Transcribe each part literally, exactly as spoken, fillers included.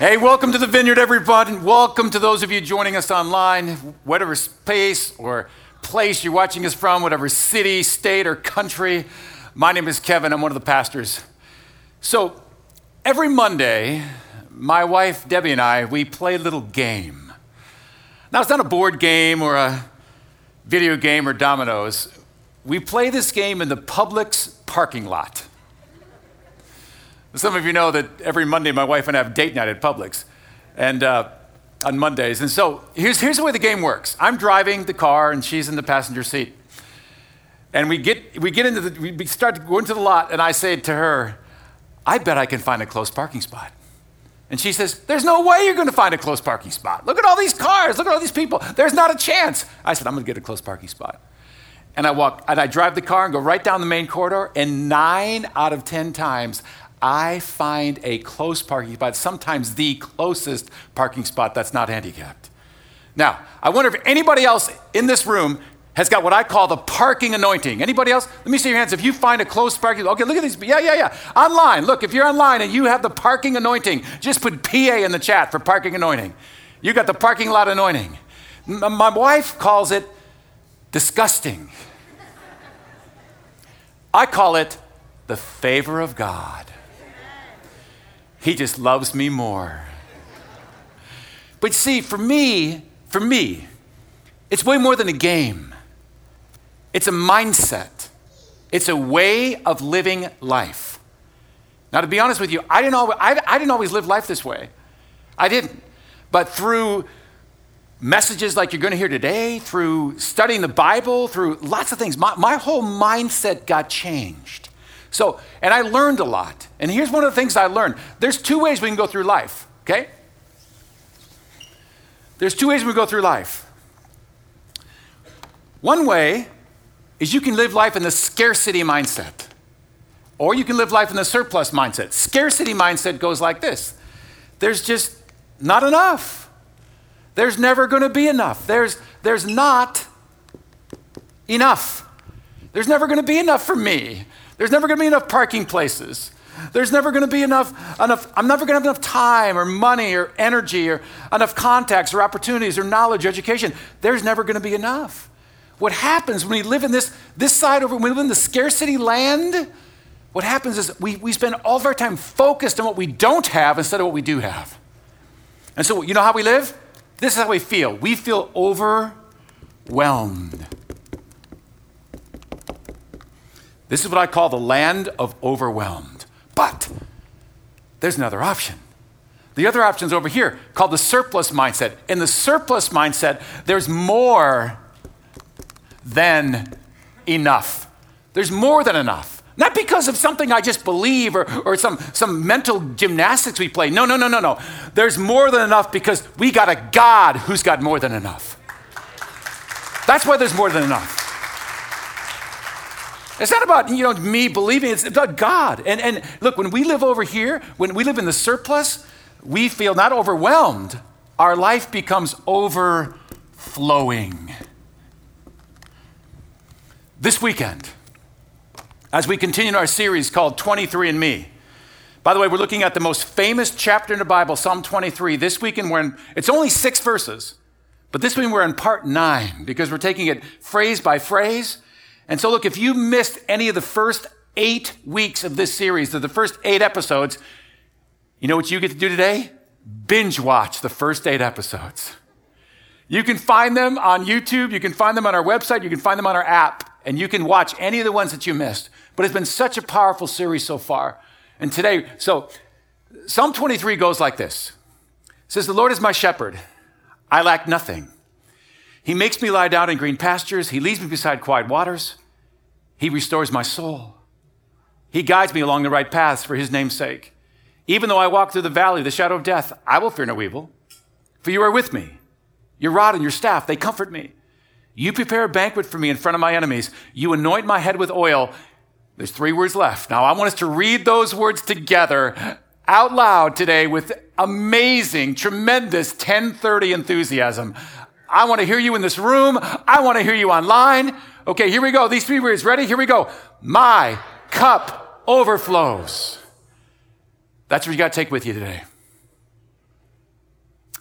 Hey, welcome to the Vineyard, everybody. Welcome to those of you joining us online, whatever space or place you're watching us from, whatever city, state, or country. My name is Kevin. I'm one of the pastors. So every Monday, my wife, Debbie, and I, we play a little game. Now, it's not a board game or a video game or dominoes. We play this game in the Publix parking lot. Some of you know that every Monday my wife and I have date night at Publix and uh, on Mondays. And so here's, here's the way the game works. I'm driving the car and she's in the passenger seat. And we get, we get into the, we start to go into the lot and I say to her, I bet I can find a close parking spot. And she says, there's no way you're gonna find a close parking spot. Look at all these cars, look at all these people. There's not a chance. I said, I'm gonna get a close parking spot. And I walk, and I drive the car and go right down the main corridor, and nine out of ten times, I find a close parking spot, sometimes the closest parking spot that's not handicapped. Now, I wonder if anybody else in this room has got what I call the parking anointing. Anybody else? Let me see your hands. If you find a close parking, okay, look at these. Yeah, yeah, yeah. Online, look, if you're online and you have the parking anointing, just put P A in the chat for parking anointing. You got the parking lot anointing. M- my wife calls it disgusting. I call it the favor of God. He just loves me more. But see, for me, for me, it's way more than a game. It's a mindset. It's a way of living life. Now, to be honest with you, I didn't always, I, I didn't always live life this way. I didn't. But through messages like you're going to hear today, through studying the Bible, through lots of things, my, my whole mindset got changed. So, and I learned a lot. And here's one of the things I learned. There's two ways we can go through life, okay? There's two ways we go through life. One way is you can live life in the scarcity mindset, or you can live life in the surplus mindset. Scarcity mindset goes like this. There's just not enough. There's never going to be enough. There's, there's not enough. There's never going to be enough for me. There's never going to be enough parking places. There's never going to be enough, enough, I'm never going to have enough time or money or energy or enough contacts or opportunities or knowledge or education. There's never going to be enough. What happens when we live in this, this side over, when we live in the scarcity land, what happens is we, we spend all of our time focused on what we don't have instead of what we do have. And so you know how we live? This is how we feel. We feel overwhelmed. This is what I call the land of overwhelmed. But there's another option. The other option is over here called the surplus mindset. In the surplus mindset, there's more than enough. There's more than enough. Not because of something I just believe or, or some, some mental gymnastics we play. No, no, no, no, no. There's more than enough because we got a God who's got more than enough. That's why there's more than enough. It's not about, you know, me believing, it's about God. And, and look, when we live over here, when we live in the surplus, we feel not overwhelmed. Our life becomes overflowing. This weekend, as we continue our series called twenty-three and Me. By the way, we're looking at the most famous chapter in the Bible, Psalm twenty-three. This weekend, we're in, it's only six verses, but this week we're in part nine because we're taking it phrase by phrase. And so look, if you missed any of the first eight weeks of this series, the first eight episodes, you know what you get to do today? Binge watch the first eight episodes. You can find them on YouTube, you can find them on our website, you can find them on our app, and you can watch any of the ones that you missed. But it's been such a powerful series so far. And today, so Psalm twenty-three goes like this. It says, the Lord is my shepherd, I lack nothing. He makes me lie down in green pastures, he leads me beside quiet waters. He restores my soul. He guides me along the right paths for his name's sake. Even though I walk through the valley of the shadow of death, I will fear no evil, for you are with me. Your rod and your staff, they comfort me. You prepare a banquet for me in front of my enemies. You anoint my head with oil. There's three words left. Now I want us to read those words together out loud today with amazing, tremendous ten thirty enthusiasm. I want to hear you in this room. I want to hear you online. Okay, here we go. These three words. Ready? Here we go. My cup overflows. That's what you got to take with you today.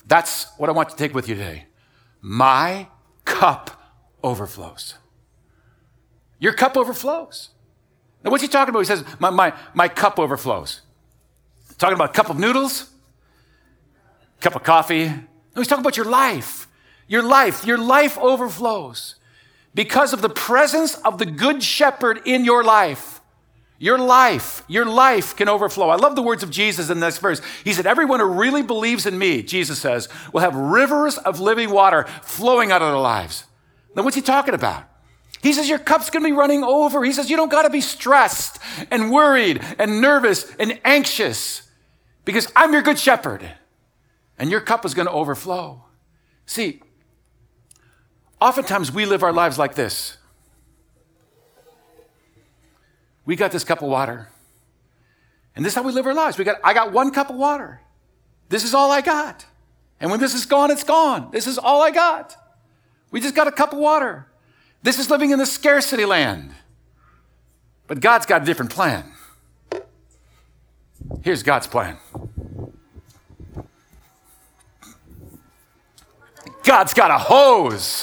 That's what I want you to take with you today. My cup overflows. Your cup overflows. Now, what's he talking about? He says, my, my, my cup overflows. Talking about a cup of noodles? Cup of coffee? No, he's talking about your life. Your life. Your life overflows because of the presence of the Good Shepherd in your life. Your life, your life can overflow. I love the words of Jesus in this verse. He said, everyone who really believes in me, Jesus says, will have rivers of living water flowing out of their lives. Now, what's he talking about? He says, your cup's going to be running over. He says, you don't got to be stressed and worried and nervous and anxious because I'm your good shepherd and your cup is going to overflow. See, oftentimes we live our lives like this. We got this cup of water. And this is how we live our lives. We got, I got one cup of water. This is all I got. And when this is gone, it's gone. This is all I got. We just got a cup of water. This is living in the scarcity land. But God's got a different plan. Here's God's plan. God's got a hose.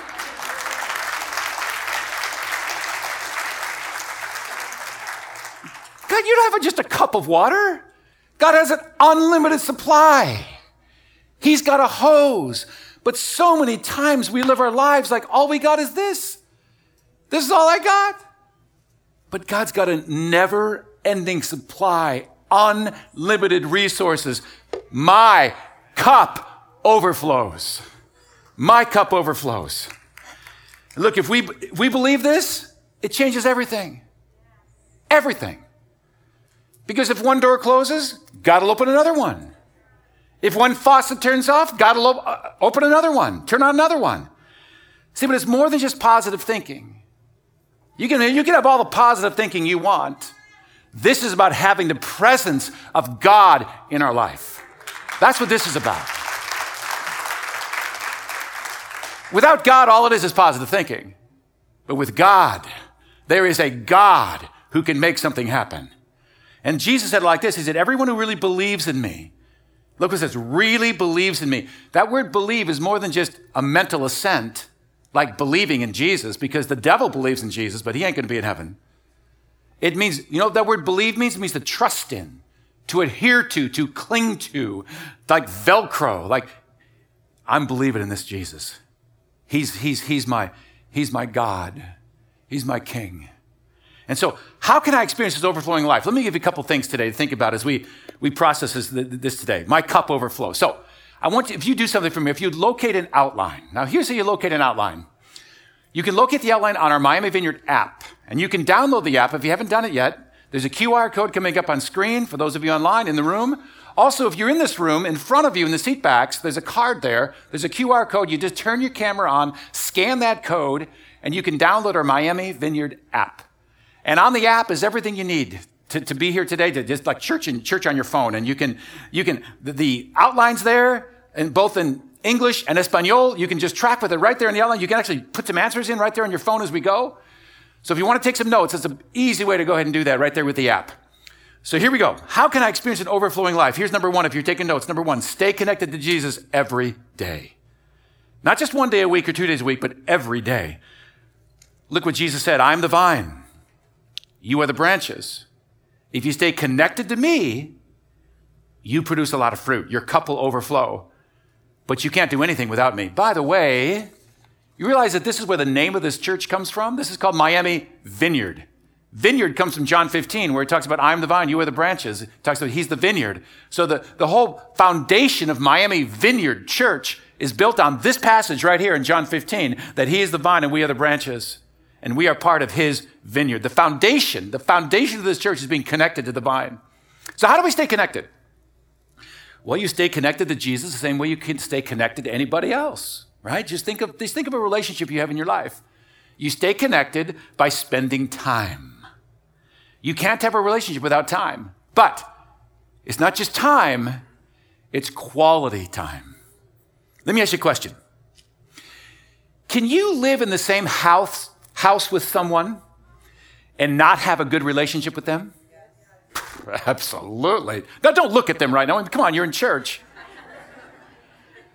God, you don't have just a cup of water. God has an unlimited supply. He's got a hose. But so many times we live our lives like all we got is this. This is all I got. But God's got a never-ending supply, unlimited resources. My cup overflows. My cup overflows. Look, if we, if we believe this, it changes everything. Everything. Because if one door closes, God will open another one. If one faucet turns off, God will op- open another one, turn on another one. See, but it's more than just positive thinking. You can, you can have all the positive thinking you want. This is about having the presence of God in our life. That's what this is about. Without God, all it is is positive thinking. But with God, there is a God who can make something happen. And Jesus said it like this. He said, everyone who really believes in me, look what it says, really believes in me. That word believe is more than just a mental assent, like believing in Jesus, because the devil believes in Jesus, but he ain't going to be in heaven. It means, you know what that word believe means? It means to trust in, to adhere to, to cling to, like Velcro, like I'm believing in this Jesus. He's, he's, he's, my, he's my God. He's my King. And so how can I experience this overflowing life? Let me give you a couple things today to think about as we, we process this, this today. My cup overflows. So I want you, if you do something for me, if you locate an outline. Now here's how you locate an outline. You can locate the outline on our Miami Vineyard app. And you can download the app if you haven't done it yet. There's a Q R code coming up on screen for those of you online in the room. Also, if you're in this room, in front of you in the seat backs, there's a card there. There's a Q R code. You just turn your camera on, scan that code, and you can download our Miami Vineyard app. And on the app is everything you need to, to be here today, to just like church and church on your phone. And you can, you can, the, the outlines there, and both in English and Espanol, you can just track with it right there in the outline. You can actually put some answers in right there on your phone as we go. So if you want to take some notes, it's an easy way to go ahead and do that right there with the app. So here we go. How can I experience an overflowing life? Here's number one, if you're taking notes. Number one, stay connected to Jesus every day. Not just one day a week or two days a week, but every day. Look what Jesus said, I am the vine. You are the branches. If you stay connected to me, you produce a lot of fruit. Your cup will overflow. But you can't do anything without me. By the way, you realize that this is where the name of this church comes from? This is called Miami Vineyard. Vineyard comes from John fifteen, where it talks about, I am the vine, you are the branches. It talks about he's the vineyard. So the, the whole foundation of Miami Vineyard Church is built on this passage right here in John fifteen, that he is the vine and we are the branches. And we are part of his vineyard. The foundation, the foundation of this church is being connected to the vine. So how do we stay connected? Well, you stay connected to Jesus the same way you can stay connected to anybody else, right? Just think of, just think of a relationship you have in your life. You stay connected by spending time. You can't have a relationship without time. But it's not just time, it's quality time. Let me ask you a question. Can you live in the same house house with someone and not have a good relationship with them? Absolutely. Now, don't look at them right now. I mean, come on, you're in church.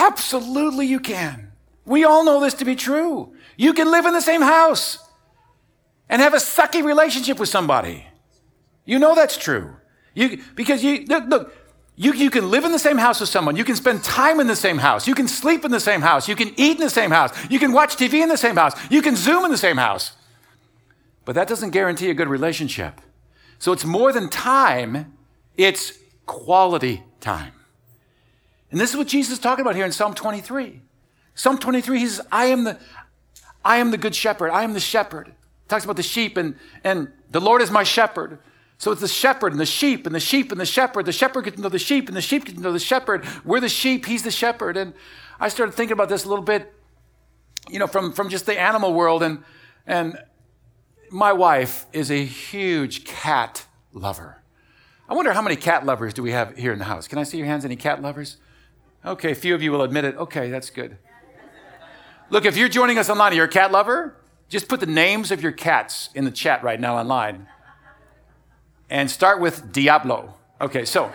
Absolutely you can. We all know this to be true. You can live in the same house and have a sucky relationship with somebody. You know that's true. You, because you, look, look you, you can live in the same house with someone. You can spend time in the same house. You can sleep in the same house. You can eat in the same house. You can watch T V in the same house. You can Zoom in the same house. But that doesn't guarantee a good relationship. So it's more than time, it's quality time. And this is what Jesus is talking about here in Psalm twenty-three. Psalm twenty-three, he says, I am the, I am the good shepherd. I am the shepherd. He talks about the sheep and, and the Lord is my shepherd. So it's the shepherd and the sheep and the sheep and the shepherd. The shepherd gets to know the sheep and the sheep gets to know the shepherd. We're the sheep, he's the shepherd. And I started thinking about this a little bit, you know, from, from just the animal world. And, and my wife is a huge cat lover. I wonder how many cat lovers do we have here in the house? Can I see your hands? Any cat lovers? Okay, a few of you will admit it. Okay, that's good. Look, if you're joining us online, you're a cat lover, just put the names of your cats in the chat right now online. And start with Diablo. Okay, so.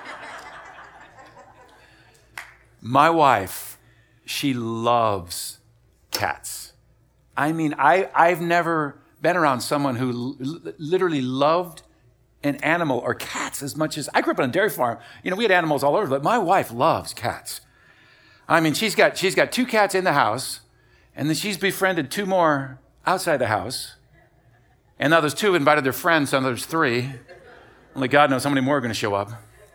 My wife, she loves cats. I mean, I, I've never been around someone who l- literally loved an animal or cats as much as, I grew up on a dairy farm. You know, we had animals all over, but my wife loves cats. I mean, she's got, she's got two cats in the house, and then she's befriended two more outside the house. And now there's two invited their friends, so there's three. Only God knows how many more are going to show up.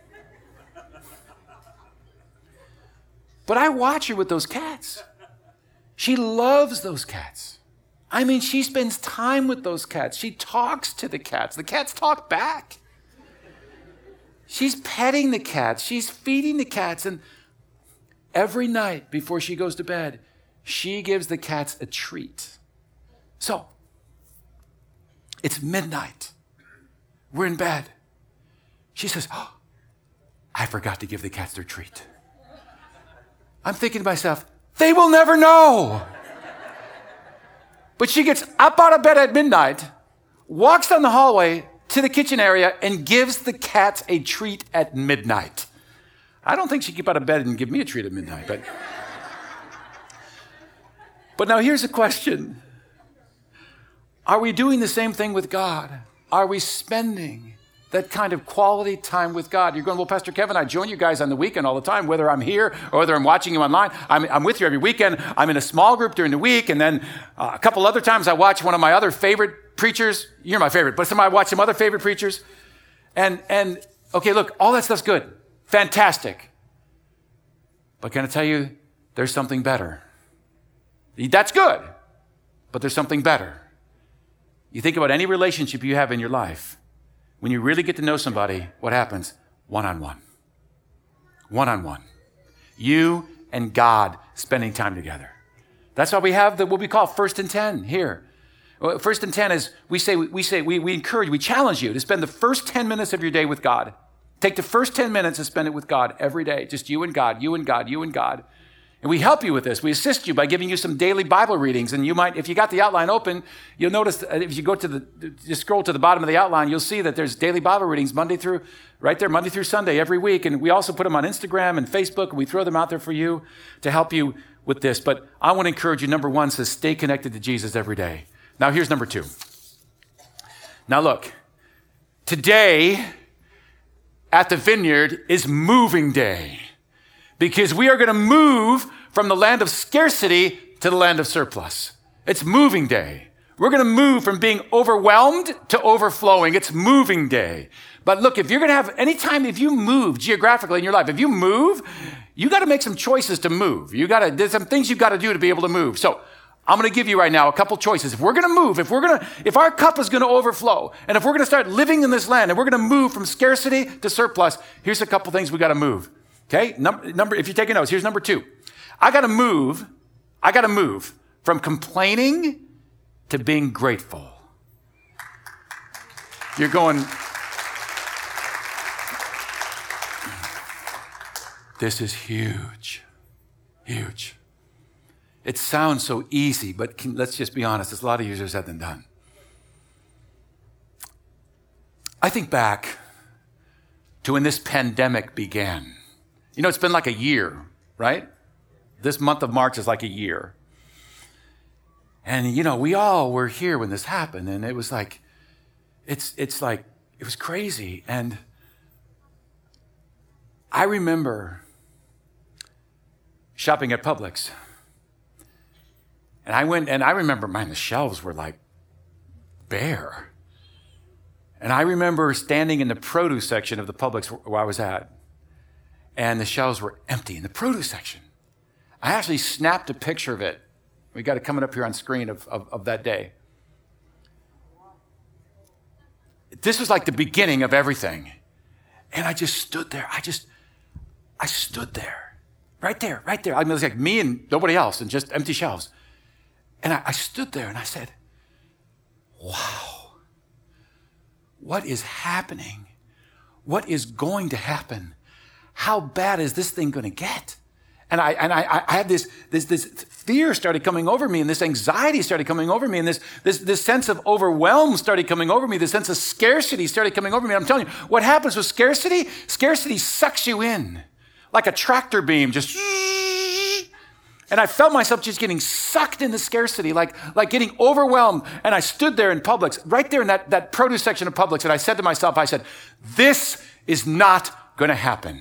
But I watch her with those cats. She loves those cats. I mean, she spends time with those cats. She talks to the cats. The cats talk back. She's petting the cats. She's feeding the cats. And every night before she goes to bed, she gives the cats a treat. So, it's midnight. We're in bed. She says, oh, I forgot to give the cats their treat. I'm thinking to myself, they will never know. But she gets up out of bed at midnight, walks down the hallway to the kitchen area, and gives the cats a treat at midnight. I don't think she'd get out of bed and give me a treat at midnight. But, but now here's a question. Are we doing the same thing with God? Are we spending that kind of quality time with God? You're going, well, Pastor Kevin, I join you guys on the weekend all the time, whether I'm here or whether I'm watching you online. I'm, I'm with you every weekend. I'm in a small group during the week, and then uh, a couple other times I watch one of my other favorite preachers. You're my favorite, but some I watch some other favorite preachers. And, and okay, look, all that stuff's good. Fantastic. But can I tell you, there's something better. That's good, but there's something better. You think about any relationship you have in your life. When you really get to know somebody, what happens? One-on-one. One-on-one. You and God spending time together. That's why we have the, what we call first and ten here. First and ten is, we say, we say, we, we encourage, we challenge you to spend the first ten minutes of your day with God. Take the first ten minutes and spend it with God every day. Just you and God, you and God, you and God. And we help you with this. We assist you by giving you some daily Bible readings. And you might, if you got the outline open, you'll notice if you go to the, just scroll to the bottom of the outline, you'll see that there's daily Bible readings Monday through, right there, Monday through Sunday every week. And we also put them on Instagram and Facebook, and we throw them out there for you to help you with this. But I want to encourage you, number one, says stay connected to Jesus every day. Now here's number two. Now look, today at the Vineyard is moving day. Because we are going to move from the land of scarcity to the land of surplus. It's moving day. We're going to move from being overwhelmed to overflowing. It's moving day. But look, if you're going to have any time, if you move geographically in your life, if you move, you got to make some choices to move. You got to, there's some things you've got to do to be able to move. So I'm going to give you right now a couple choices. If we're going to move, if we're going to, if our cup is going to overflow, and if we're going to start living in this land, and we're going to move from scarcity to surplus, here's a couple things we got to move. Okay, number, number, if you're taking notes, here's number two. I got to move, I got to move from complaining to being grateful. You're going, this is huge, huge. It sounds so easy, but can, let's just be honest, it's a lot easier said than done. I think back to when this pandemic began. You know, it's been like a year, right? This month of March is like a year. And, you know, we all were here when this happened. And it was like, it's, it's like, it was crazy. And I remember shopping at Publix. And I went, and I remember, man, the shelves were like bare. And I remember standing in the produce section of the Publix where I was at. And the shelves were empty in the produce section. I actually snapped a picture of it. We got it coming up here on screen of, of, of that day. This was like the beginning of everything. And I just stood there. I just, I stood there. Right there, right there. I mean, it was like me and nobody else and just empty shelves. And I, I stood there and I said, wow, what is happening? What is going to happen? How bad is this thing going to get? And I and I, I had this, this this fear started coming over me, and this anxiety started coming over me, and this, this, this sense of overwhelm started coming over me, this sense of scarcity started coming over me. And I'm telling you, what happens with scarcity? Scarcity sucks you in like a tractor beam, just. And I felt myself just getting sucked into scarcity, like, like getting overwhelmed. And I stood there in Publix, right there in that, that produce section of Publix, and I said to myself, I said, this is not going to happen.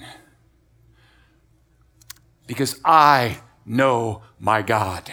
Because I know my God.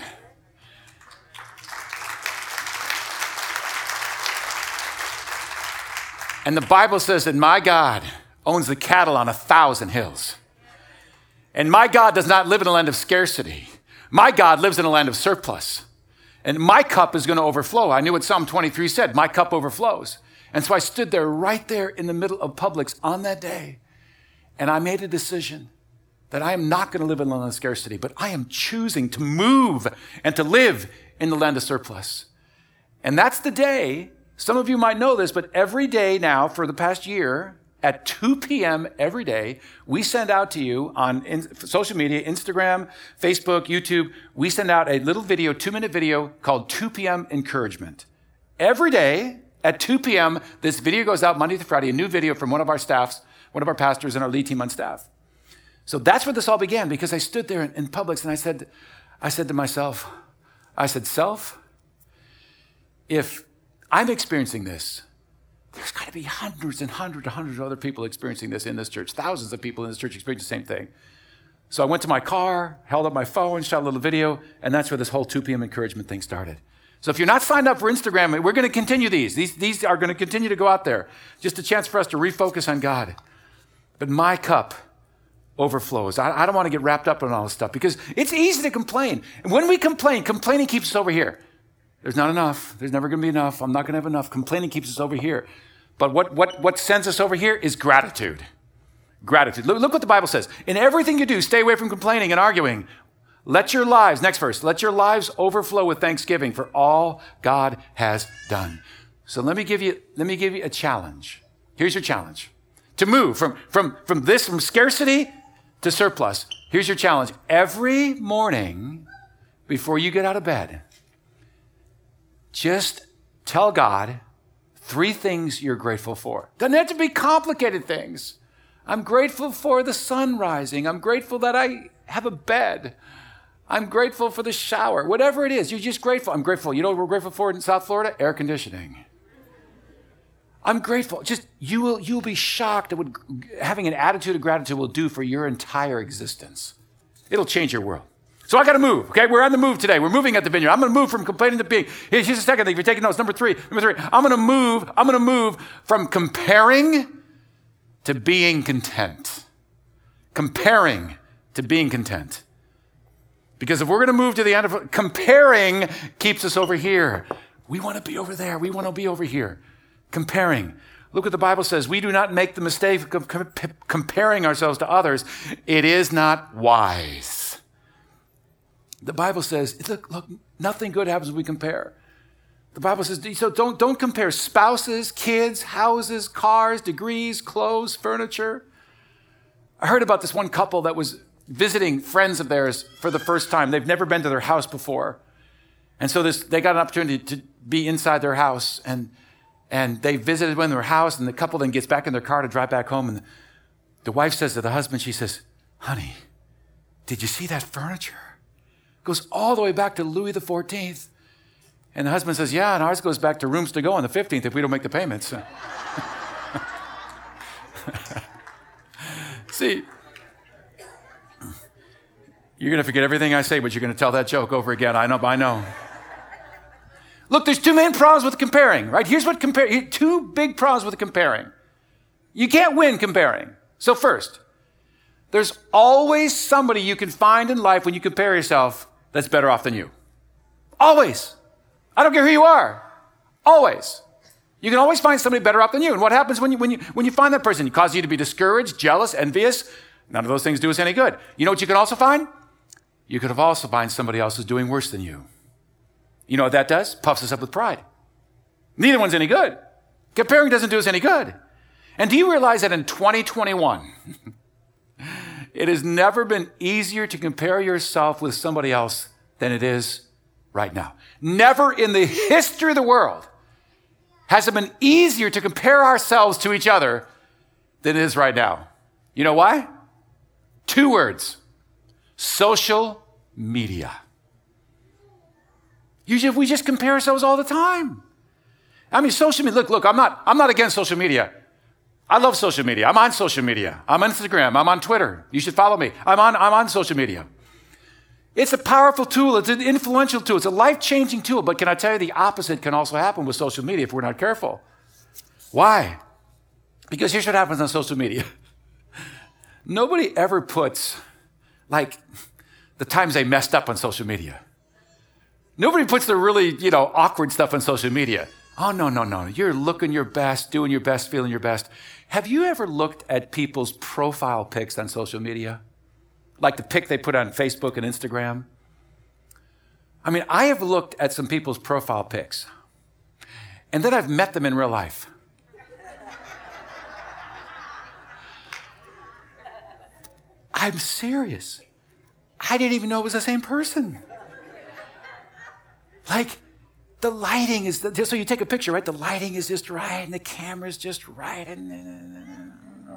And the Bible says that my God owns the cattle on a thousand hills. And my God does not live in a land of scarcity. My God lives in a land of surplus. And my cup is going to overflow. I knew what Psalm twenty-three said, my cup overflows. And so I stood there right there in the middle of Publix on that day. And I made a decision that I am not going to live in a land of scarcity, but I am choosing to move and to live in the land of surplus. And that's the day, some of you might know this, but every day now for the past year, at two p.m. every day, we send out to you on in, social media, Instagram, Facebook, YouTube, we send out a little video, two-minute video called two p.m. Encouragement. Every day at two p.m., this video goes out Monday to Friday, a new video from one of our staffs, one of our pastors and our lead team on staff. So that's where this all began, because I stood there in, in Publix and I said, I said to myself, I said, self, if I'm experiencing this, there's got to be hundreds and hundreds and hundreds of other people experiencing this in this church. Thousands of people in this church experience the same thing. So I went to my car, held up my phone, shot a little video, and that's where this whole two p.m. encouragement thing started. So if you're not signed up for Instagram, we're going to continue these. These, these are going to continue to go out there. Just a chance for us to refocus on God. But my cup overflows. I, I don't want to get wrapped up in all this stuff because it's easy to complain. And when we complain, complaining keeps us over here. There's not enough. There's never going to be enough. I'm not going to have enough. Complaining keeps us over here. But what, what, what sends us over here is gratitude. Gratitude. Look, look what the Bible says. In everything you do, stay away from complaining and arguing. Let your lives, next verse, let your lives overflow with thanksgiving for all God has done. So let me give you, let me give you a challenge. Here's your challenge. To move from, from, from this, from scarcity to surplus. Here's your challenge. Every morning before you get out of bed, just tell God three things you're grateful for. Doesn't have to be complicated things. I'm grateful for the sun rising. I'm grateful that I have a bed. I'm grateful for the shower. Whatever it is, you're just grateful. I'm grateful. You know what we're grateful for in South Florida? Air conditioning. I'm grateful. Just you will you'll be shocked at what having an attitude of gratitude will do for your entire existence. It'll change your world. So I got to move, okay? We're on the move today. We're moving at the Vineyard. I'm going to move from complaining to being. Here's a second thing. If you're taking notes, number three. Number three. I'm going to move. I'm going to move from comparing to being content. Comparing to being content. Because if we're going to move to the end of comparing, keeps us over here. We want to be over there. We want to be over here. Comparing. Look what the Bible says. We do not make the mistake of comparing ourselves to others. It is not wise. The Bible says, look, look, nothing good happens when we compare. The Bible says, so don't, don't compare spouses, kids, houses, cars, degrees, clothes, furniture. I heard about this one couple that was visiting friends of theirs for the first time. They've never been to their house before. And so this, they got an opportunity to be inside their house, and And they visited them in their house, and the couple then gets back in their car to drive back home. And the wife says to the husband, she says, honey, did you see that furniture? Goes all the way back to Louis the fourteenth. And the husband says, yeah, and ours goes back to rooms to go on the fifteenth if we don't make the payments. See, you're going to forget everything I say, but you're going to tell that joke over again. I know, I know. Look, there's two main problems with comparing, right? Here's what compare, here, two big problems with comparing. You can't win comparing. So first, there's always somebody you can find in life when you compare yourself that's better off than you. Always. I don't care who you are. Always. You can always find somebody better off than you. And what happens when you, when you, when you find that person? It causes you to be discouraged, jealous, envious. None of those things do us any good. You know what you can also find? You could have also find somebody else who's doing worse than you. You know what that does? Puffs us up with pride. Neither one's any good. Comparing doesn't do us any good. And do you realize that in twenty twenty-one, it has never been easier to compare yourself with somebody else than it is right now? Never in the history of the world has it been easier to compare ourselves to each other than it is right now. You know why? Two words. Social media. Usually we just compare ourselves all the time. I mean, social media, look, look, I'm not, I'm not against social media. I love social media. I'm on social media. I'm on Instagram. I'm on Twitter. You should follow me. I'm on, I'm on social media. It's a powerful tool. It's an influential tool. It's a life-changing tool. But can I tell you, the opposite can also happen with social media if we're not careful. Why? Because here's what happens on social media. Nobody ever puts, like, the times they messed up on social media. Nobody puts the really, you know, awkward stuff on social media. Oh, no, no, no. You're looking your best, doing your best, feeling your best. Have you ever looked at people's profile pics on social media? Like the pic they put on Facebook and Instagram? I mean, I have looked at some people's profile pics, and then I've met them in real life. I'm serious. I didn't even know it was the same person. Like, the lighting is, the, so you take a picture, right? The lighting is just right, and the camera's just right. And,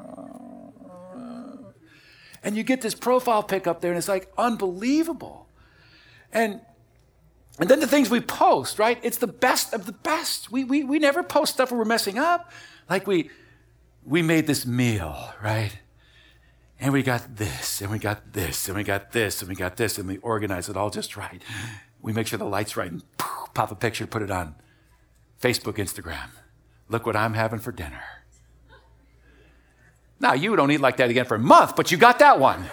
and you get this profile pic up there, and it's like unbelievable. And and then the things we post, right? It's the best of the best. We we we never post stuff where we're messing up. Like we we made this meal, right? And we got this, and we got this, and we got this, and we got this, and we organize it all just right. We make sure the light's right, and poof, pop a picture, put it on Facebook, Instagram. Look what I'm having for dinner. Now, you don't eat like that again for a month, but you got that one.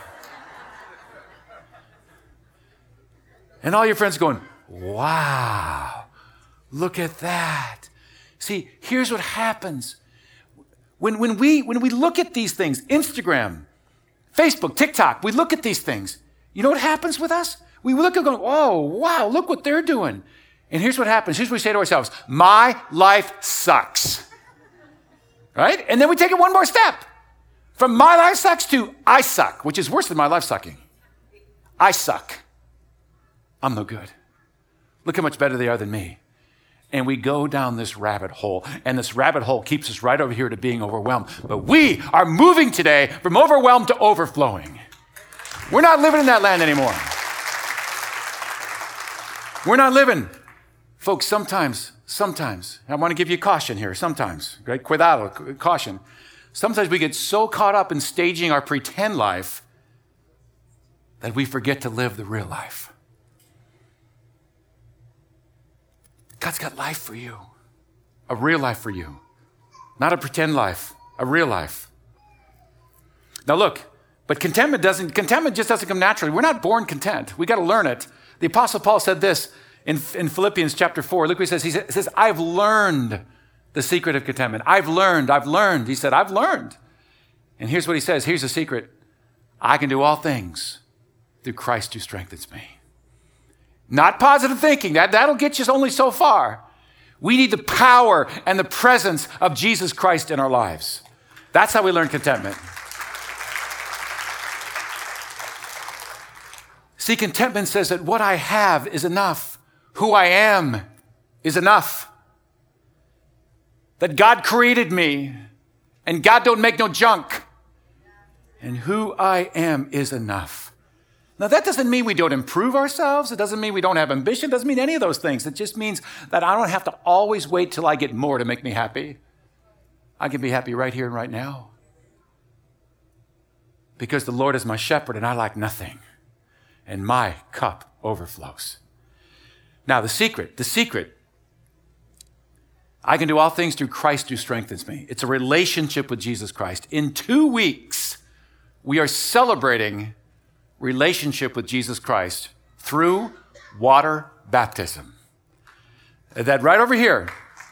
And all your friends going, wow, look at that. See, here's what happens. When, when, we, when we look at these things, Instagram, Facebook, TikTok, we look at these things. You know what happens with us? We look and go, oh, wow, look what they're doing. And here's what happens. Here's what we say to ourselves. My life sucks. Right? And then we take it one more step. From my life sucks to I suck, which is worse than my life sucking. I suck. I'm no good. Look how much better they are than me. And we go down this rabbit hole, and this rabbit hole keeps us right over here to being overwhelmed. But we are moving today from overwhelmed to overflowing. We're not living in that land anymore. We're not living. Folks, sometimes, sometimes, I want to give you caution here, sometimes, right? Cuidado, caution. Sometimes we get so caught up in staging our pretend life that we forget to live the real life. God's got life for you, a real life for you, not a pretend life, a real life. Now look, but contentment doesn't, contentment just doesn't come naturally. We're not born content. We got to learn it. The Apostle Paul said this in, in Philippians chapter four. Look what he says. He says, I've learned the secret of contentment. I've learned, I've learned. He said, I've learned. And here's what he says. Here's the secret. I can do all things through Christ who strengthens me. Not positive thinking. That, that'll get you only so far. We need the power and the presence of Jesus Christ in our lives. That's how we learn contentment. See, contentment says that what I have is enough. Who I am is enough. That God created me, and God don't make no junk. And who I am is enough. Now, that doesn't mean we don't improve ourselves. It doesn't mean we don't have ambition. It doesn't mean any of those things. It just means that I don't have to always wait till I get more to make me happy. I can be happy right here and right now. Because the Lord is my shepherd and I lack nothing. And my cup overflows. Now, the secret, the secret, I can do all things through Christ who strengthens me. It's a relationship with Jesus Christ. In two weeks, we are celebrating relationship with Jesus Christ through water baptism. That right over here,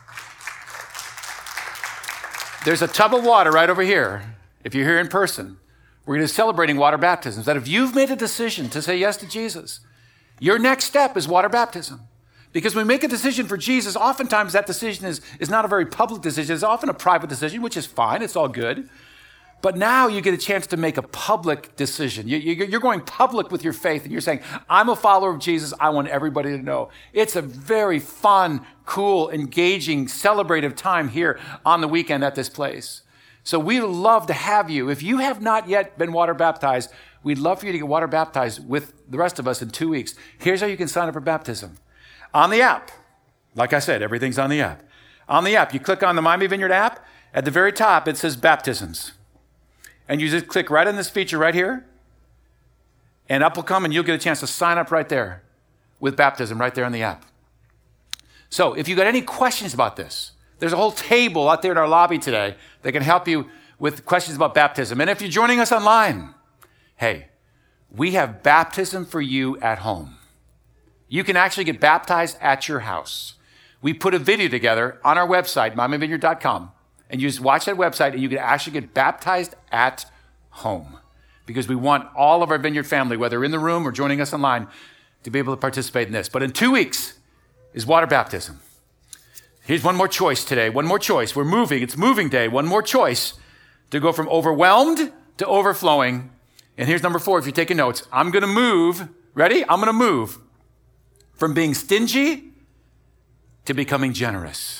there's a tub of water right over here. If you're here in person, we're going to be celebrating water baptisms. That if you've made a decision to say yes to Jesus, your next step is water baptism. Because when we make a decision for Jesus, oftentimes that decision is, is not a very public decision. It's often a private decision, which is fine. It's all good. But now you get a chance to make a public decision. You, you, you're going public with your faith, and you're saying, I'm a follower of Jesus. I want everybody to know. It's a very fun, cool, engaging, celebrative time here on the weekend at this place. So we'd love to have you. If you have not yet been water baptized, we'd love for you to get water baptized with the rest of us in two weeks. Here's how you can sign up for baptism. On the app, like I said, everything's on the app. On the app, you click on the Miami Vineyard app. At the very top, it says baptisms. And you just click right on this feature right here, and up will come, and you'll get a chance to sign up right there with baptism right there on the app. So if you've got any questions about this, there's a whole table out there in our lobby today that can help you with questions about baptism. And if you're joining us online, hey, we have baptism for you at home. You can actually get baptized at your house. We put a video together on our website, miami vineyard dot com. And you just watch that website, and you can actually get baptized at home. Because we want all of our Vineyard family, whether in the room or joining us online, to be able to participate in this. But in two weeks is water baptism. Here's one more choice today. One more choice. We're moving. It's moving day. One more choice to go from overwhelmed to overflowing. And here's number four, if you're taking notes. I'm going to move. Ready? I'm going to move from being stingy to becoming generous.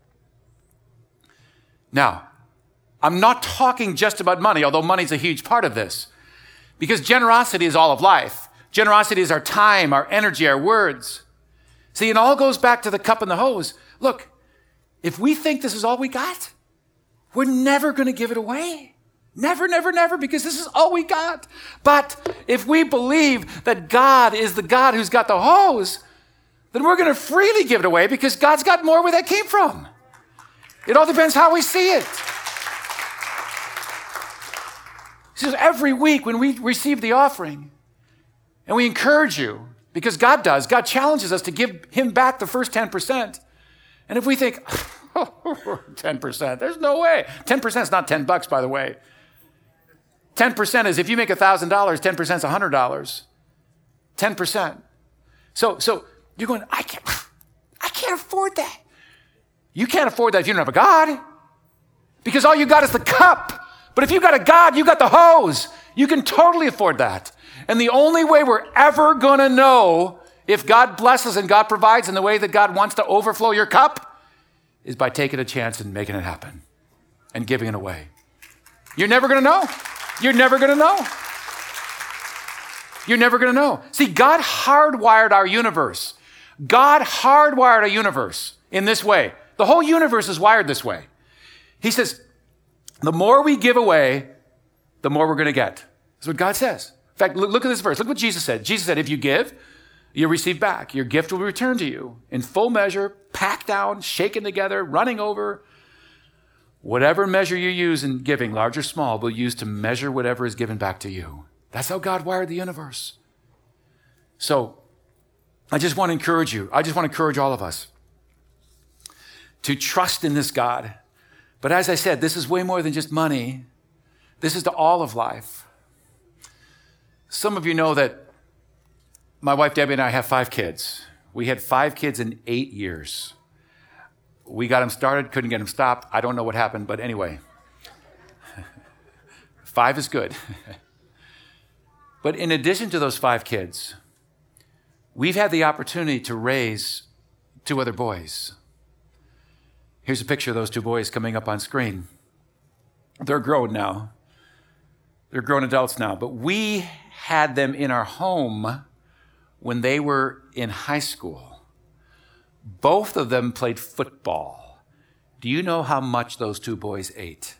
Now, I'm not talking just about money, although money's a huge part of this, because generosity is all of life. Generosity is our time, our energy, our words. See, it all goes back to the cup and the hose. Look, if we think this is all we got, we're never going to give it away. Never, never, never, because this is all we got. But if we believe that God is the God who's got the hose, then we're going to freely give it away because God's got more where that came from. It all depends how we see it. So every week when we receive the offering, and we encourage you, because God does, God challenges us to give him back the first ten percent. And if we think, oh, ten percent, there's no way. ten percent is not ten bucks, by the way. ten percent is if you make one thousand dollars, ten percent is one hundred dollars. ten percent. So, so you're going, I can't, I can't afford that. You can't afford that if you don't have a God, because all you got is the cup. But if you got a God, you got the hose. You can totally afford that. And the only way we're ever going to know if God blesses and God provides in the way that God wants to overflow your cup is by taking a chance and making it happen and giving it away. You're never going to know. You're never going to know. You're never going to know. See, God hardwired our universe. God hardwired our universe in this way. The whole universe is wired this way. He says, the more we give away, the more we're going to get. That's what God says. In fact, look, look at this verse. Look what Jesus said. Jesus said, if you give, you'll receive back. Your gift will be returned to you in full measure, packed down, shaken together, running over. Whatever measure you use in giving, large or small, will use to measure whatever is given back to you. That's how God wired the universe. So I just want to encourage you. I just want to encourage all of us to trust in this God. But as I said, this is way more than just money. This is to all of life. Some of you know that my wife Debbie and I have five kids. We had five kids in eight years. We got them started, couldn't get them stopped. I don't know what happened, but anyway. Five is good. But in addition to those five kids, we've had the opportunity to raise two other boys. Here's a picture of those two boys coming up on screen. They're grown now. They're grown adults now. But we had them in our home when they were in high school. Both of them played football. Do you know how much those two boys ate?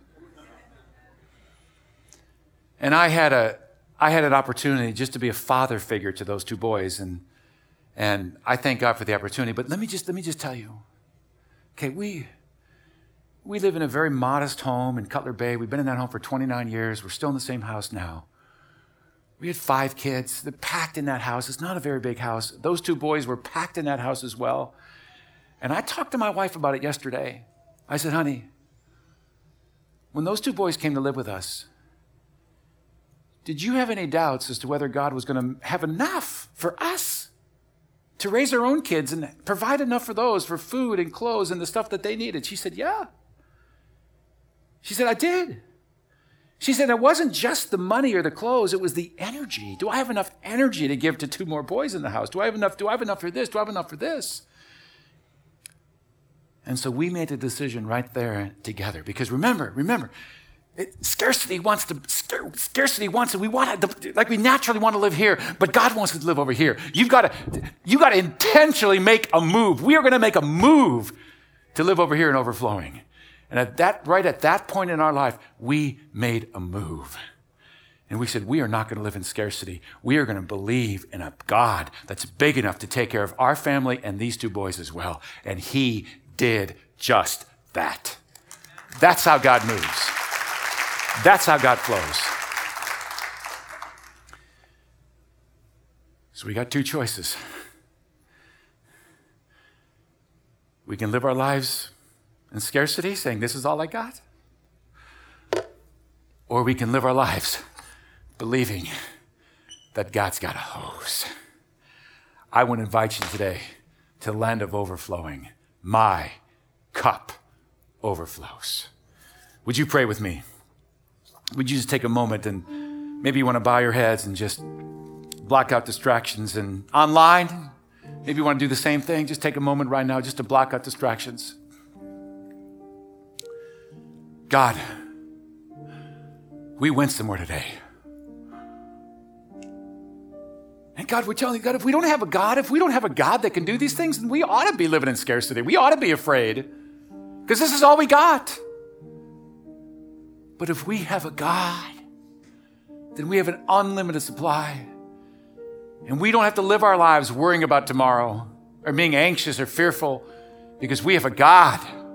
And I had a, I had an opportunity just to be a father figure to those two boys, and and I thank God for the opportunity. But let me just let me just tell you, okay, we we live in a very modest home in Cutler Bay. We've been in that home for twenty-nine years. We're still in the same house now. We had five kids. They're packed in that house. It's not a very big house. Those two boys were packed in that house as well. And I talked to my wife about it yesterday. I said, honey, when those two boys came to live with us, did you have any doubts as to whether God was going to have enough for us to raise our own kids and provide enough for those for food and clothes and the stuff that they needed? She said, yeah. She said, I did. She said, it wasn't just the money or the clothes, it was the energy. Do I have enough energy to give to two more boys in the house? Do I have enough? Do I have enough for this? Do I have enough for this? And so we made a decision right there together. Because remember, remember, it, scarcity wants to, scar- scarcity wants to, we want to, like we naturally want to live here, but God wants us to live over here. You've got to, you got to intentionally make a move. We are going to make a move to live over here and overflowing. And at that, right at that point in our life, we made a move. And we said, we are not going to live in scarcity. We are going to believe in a God that's big enough to take care of our family and these two boys as well. And he did just that. That's how God moves. That's how God flows. So we got two choices. We can live our lives in scarcity, saying, this is all I got. Or we can live our lives believing that God's got a hose. I want to invite you today to the land of overflowing. My cup overflows. Would you pray with me? Would you just take a moment and maybe you want to bow your heads and just block out distractions, and online, maybe you want to do the same thing. Just take a moment right now just to block out distractions. God, we went somewhere today. And God, we're telling you, God, if we don't have a God, if we don't have a God that can do these things, then we ought to be living in scarcity. We ought to be afraid because this is all we got. But if we have a God, then we have an unlimited supply. And we don't have to live our lives worrying about tomorrow or being anxious or fearful because we have a God.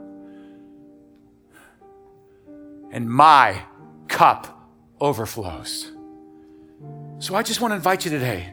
And my cup overflows. So I just want to invite you today,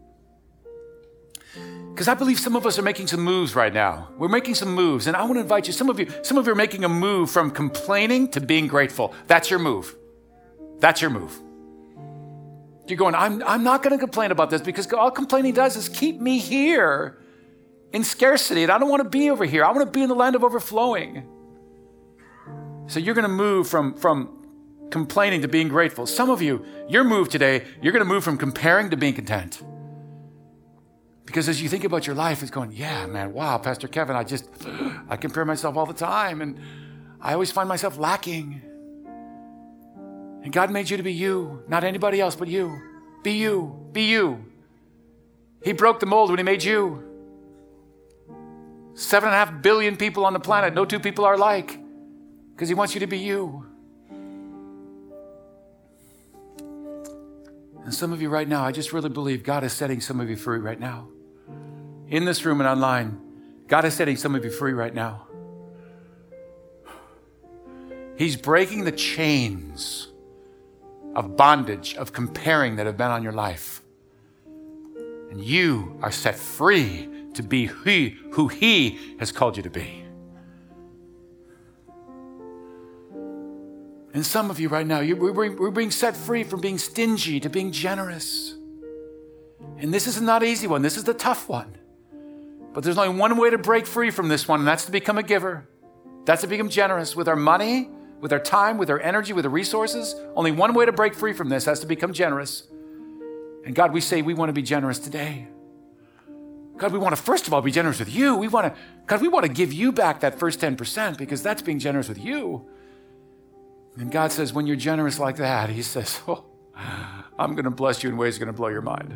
because I believe some of us are making some moves right now. We're making some moves, and I want to invite you, some of you, some of you are making a move from complaining to being grateful. That's your move. That's your move. You're going, I'm, I'm not going to complain about this because all complaining does is keep me here in scarcity, and I don't want to be over here. I want to be in the land of overflowing. So you're going to move from, from complaining to being grateful. Some of you, your move today, you're going to move from comparing to being content. Because as you think about your life, it's going, yeah, man, wow, Pastor Kevin, I just, I compare myself all the time, and I always find myself lacking. And God made you to be you, not anybody else but you. Be you, be you. He broke the mold when he made you. Seven and a half billion people on the planet, no two people are alike. Because he wants you to be you. And some of you right now, I just really believe God is setting some of you free right now. In this room and online, God is setting some of you free right now. He's breaking the chains of bondage, of comparing that have been on your life. And you are set free to be he, who he has called you to be. And some of you right now, you, we're, we're being set free from being stingy to being generous. And this is not an easy one. This is the tough one. But there's only one way to break free from this one, and that's to become a giver. That's to become generous with our money, with our time, with our energy, with our resources. Only one way to break free from this. That's to become generous. And God, we say we want to be generous today. God, we want to first of all be generous with you. We want to, God, we want to give you back that first ten percent because that's being generous with you. And God says, when you're generous like that, he says, oh, I'm going to bless you in ways that are going to blow your mind.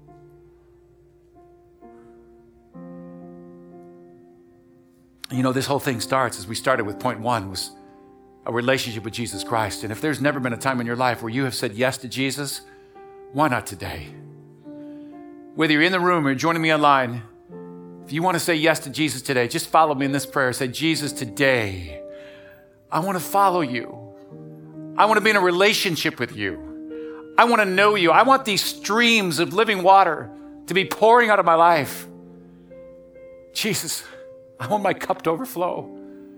You know, this whole thing starts, as we started with point one, was a relationship with Jesus Christ. And if there's never been a time in your life where you have said yes to Jesus, why not today? Whether you're in the room or you're joining me online, if you want to say yes to Jesus today, just follow me in this prayer. Say, Jesus, today, I want to follow you. I want to be in a relationship with you. I want to know you. I want these streams of living water to be pouring out of my life. Jesus, I want my cup to overflow.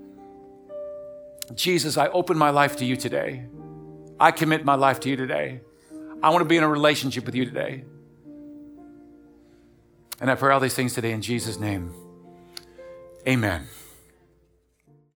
Jesus, I open my life to you today. I commit my life to you today. I want to be in a relationship with you today. And I pray all these things today in Jesus' name. Amen.